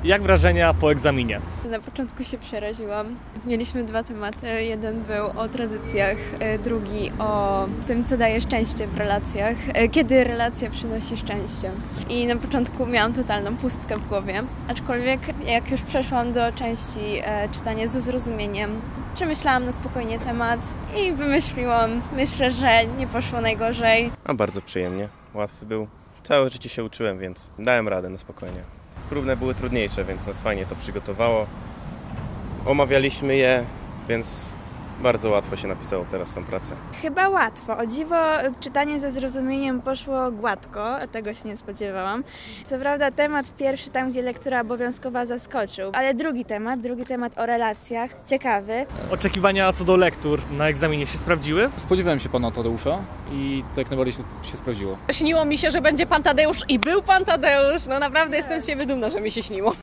Jak wrażenia po egzaminie? Na początku się przeraziłam. Mieliśmy 2 tematy. Jeden był o tradycjach, drugi o tym, co daje szczęście w relacjach, kiedy relacja przynosi szczęście. I na początku miałam totalną pustkę w głowie, aczkolwiek jak już przeszłam do części czytania ze zrozumieniem, przemyślałam na spokojnie temat i wymyśliłam. Myślę, że nie poszło najgorzej. A bardzo przyjemnie, łatwy był. Całe życie się uczyłem, więc dałem radę na spokojnie. Próbne były trudniejsze, więc nas fajnie to przygotowało. Omawialiśmy je, więc bardzo łatwo się napisało teraz tę pracę. Chyba łatwo. O dziwo czytanie ze zrozumieniem poszło gładko, tego się nie spodziewałam. Co prawda temat pierwszy, tam gdzie lektura obowiązkowa, zaskoczył, ale drugi temat o relacjach, ciekawy. Oczekiwania co do lektur na egzaminie się sprawdziły? Spodziewałem się pana Tadeusza i to jak najbardziej się sprawdziło. Śniło mi się, że będzie pan Tadeusz i był pan Tadeusz. No naprawdę jestem z siebie dumna, że mi się śniło.